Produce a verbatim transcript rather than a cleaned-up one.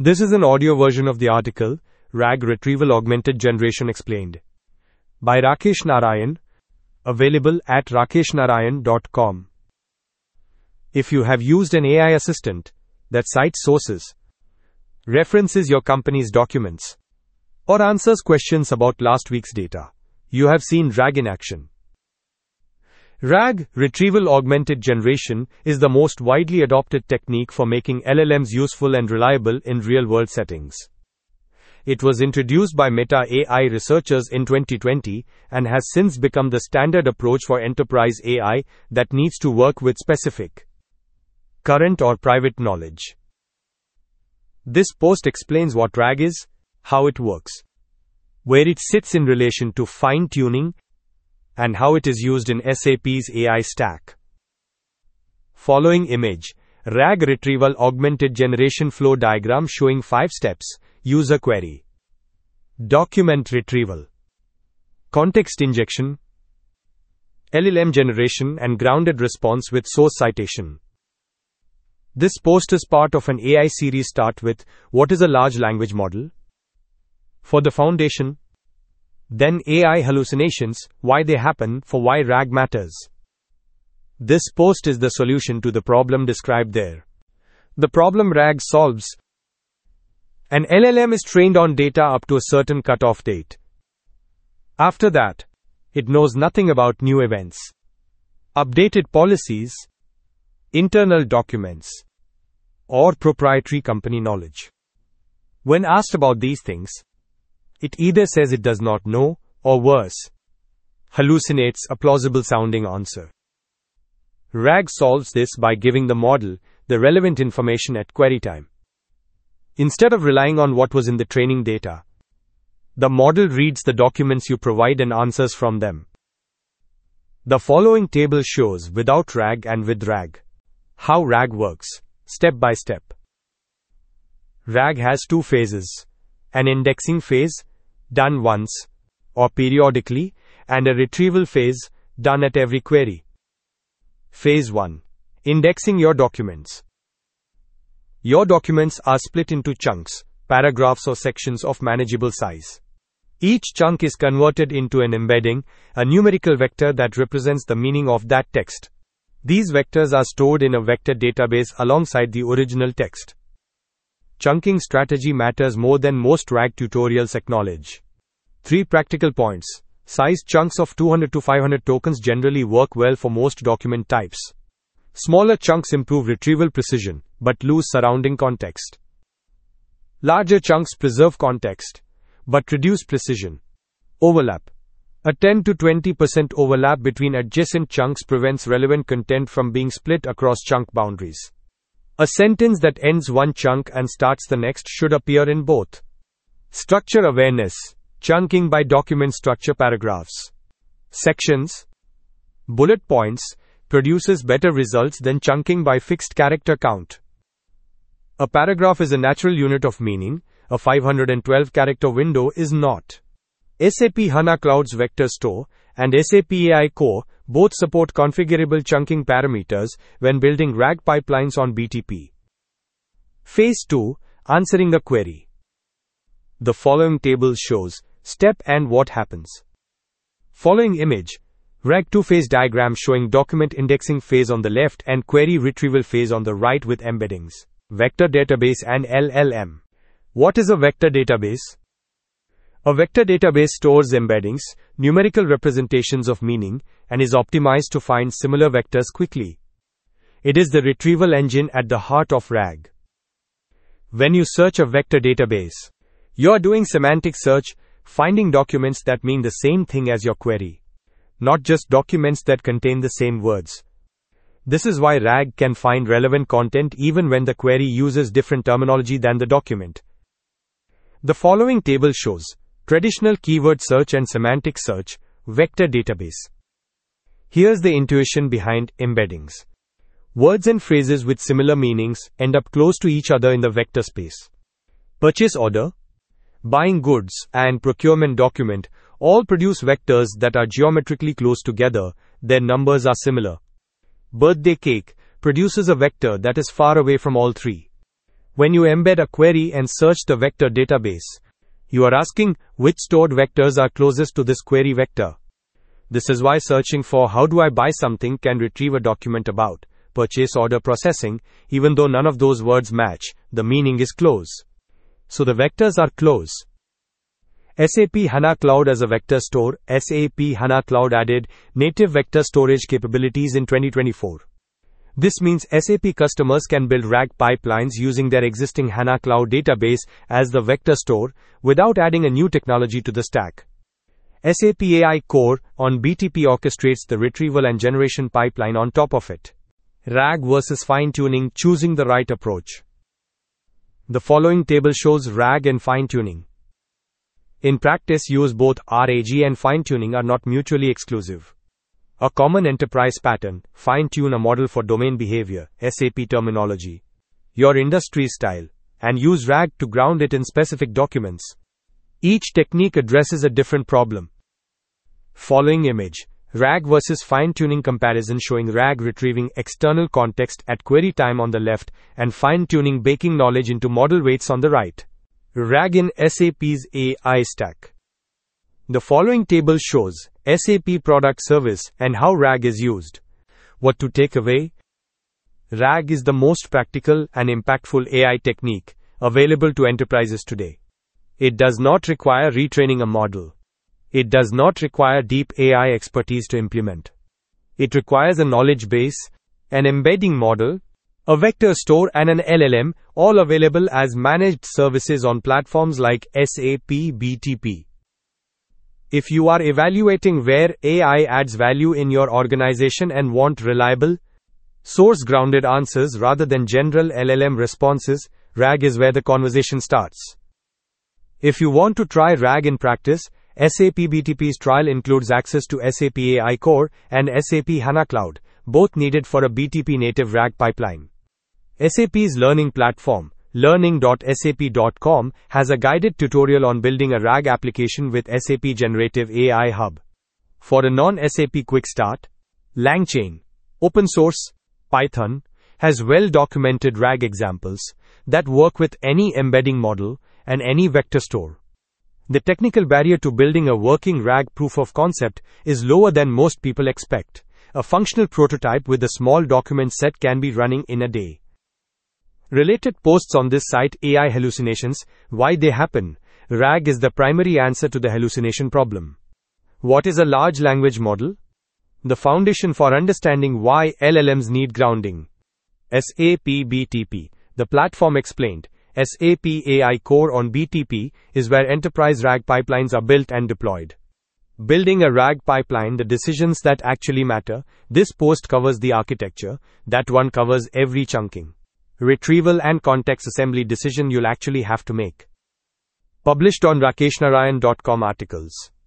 This is an audio version of the article, RAG Retrieval Augmented Generation Explained, by Rakesh Narayan, available at rakesh narayan dot com. If you have used an A I assistant that cites sources, references your company's documents, or answers questions about last week's data, you have seen RAG in action. RAG, Retrieval Augmented Generation, is the most widely adopted technique for making L L Ms useful and reliable in real-world settings. It was introduced by Meta A I researchers in twenty twenty and has since become the standard approach for enterprise A I that needs to work with specific, current or private knowledge. This post explains what RAG is, how it works, where it sits in relation to fine-tuning, and how it is used in S A P's A I stack. Following image, RAG Retrieval Augmented Generation Flow Diagram showing five steps: User Query, Document Retrieval, Context Injection, L L M Generation and Grounded Response with Source Citation. This post is part of an A I series. Start with, what is a large language model? For the foundation. Then A I hallucinations, why they happen, for why RAG matters. This post is the solution to the problem described there. The problem RAG solves. An L L M is trained on data up to a certain cutoff date. After that, it knows nothing about new events, updated policies, internal documents, or proprietary company knowledge. When asked about these things, it either says it does not know, or worse, hallucinates a plausible sounding answer. RAG solves this by giving the model the relevant information at query time. Instead of relying on what was in the training data, the model reads the documents you provide and answers from them. The following table shows without RAG and with RAG how RAG works, step by step. RAG has two phases: an indexing phase, done once or periodically, and a retrieval phase, done at every query. Phase one. Indexing your documents. Your documents are split into chunks, paragraphs or sections of manageable size. Each chunk is converted into an embedding, a numerical vector that represents the meaning of that text. These vectors are stored in a vector database alongside the original text. Chunking strategy matters more than most RAG tutorials acknowledge. Three practical points. Size chunks of two hundred to five hundred tokens generally work well for most document types. Smaller chunks improve retrieval precision, but lose surrounding context. Larger chunks preserve context, but reduce precision. Overlap. A ten to twenty percent overlap between adjacent chunks prevents relevant content from being split across chunk boundaries. A sentence that ends one chunk and starts the next should appear in both. Structure awareness. Chunking by document structure. Paragraphs, sections, bullet points produces better results than chunking by fixed character count. A paragraph is a natural unit of meaning, a five hundred twelve character window is not. S A P HANA Cloud's Vector Store and S A P A I Core both support configurable chunking parameters when building RAG pipelines on B T P. Phase two. Answering the query. The following table shows step and what happens. Following image, RAG two-phase diagram showing document indexing phase on the left and query retrieval phase on the right with embeddings, vector database and L L M. What is a vector database? A vector database stores embeddings, numerical representations of meaning, and is optimized to find similar vectors quickly. It is the retrieval engine at the heart of RAG. When you search a vector database, you are doing semantic search, finding documents that mean the same thing as your query, not just documents that contain the same words. This is why RAG can find relevant content even when the query uses different terminology than the document. The following table shows traditional keyword search and semantic search, vector database. Here's the intuition behind embeddings. Words and phrases with similar meanings end up close to each other in the vector space. Purchase order, buying goods, and procurement document all produce vectors that are geometrically close together, their numbers are similar. Birthday cake produces a vector that is far away from all three. When you embed a query and search the vector database, you are asking which stored vectors are closest to this query vector. This is why searching for how do I buy something can retrieve a document about purchase order processing, even though none of those words match, the meaning is close. So the vectors are close. S A P HANA Cloud as a vector store. S A P HANA Cloud added native vector storage capabilities in twenty twenty-four. This means S A P customers can build RAG pipelines using their existing HANA Cloud database as the vector store without adding a new technology to the stack. S A P A I Core on B T P orchestrates the retrieval and generation pipeline on top of it. RAG versus fine-tuning, choosing the right approach. The following table shows RAG and fine-tuning. In practice, use both RAG and fine-tuning are not mutually exclusive. A common enterprise pattern: fine-tune a model for domain behavior, S A P terminology, your industry style, and use RAG to ground it in specific documents. Each technique addresses a different problem. Following image: RAG versus fine-tuning comparison showing RAG retrieving external context at query time on the left and fine-tuning baking knowledge into model weights on the right. RAG in S A P's A I stack. The following table shows S A P product service and how RAG is used. What to take away? RAG is the most practical and impactful A I technique available to enterprises today. It does not require retraining a model. It does not require deep A I expertise to implement. It requires a knowledge base, an embedding model, a vector store, and an L L M, all available as managed services on platforms like S A P B T P. If you are evaluating where A I adds value in your organization and want reliable, source-grounded answers rather than general L L M responses, RAG is where the conversation starts. If you want to try RAG in practice, S A P B T P's trial includes access to S A P A I Core and S A P HANA Cloud, both needed for a B T P native RAG pipeline. S A P's learning platform, learning dot S A P dot com, has a guided tutorial on building a RAG application with S A P Generative A I Hub. For a non-S A P quick start, LangChain, open source, Python, has well-documented RAG examples that work with any embedding model and any vector store. The technical barrier to building a working RAG proof of concept is lower than most people expect. A functional prototype with a small document set can be running in a day. Related posts on this site: A I hallucinations, why they happen. RAG is the primary answer to the hallucination problem. What is a large language model? The foundation for understanding why L L Ms need grounding. S A P B T P, the platform explained. S A P A I Core on B T P is where enterprise RAG pipelines are built and deployed. Building a RAG pipeline, the decisions that actually matter. This post covers the architecture, that one covers every chunking, retrieval and context assembly decision you'll actually have to make. Published on Rakesh Narayan dot com articles.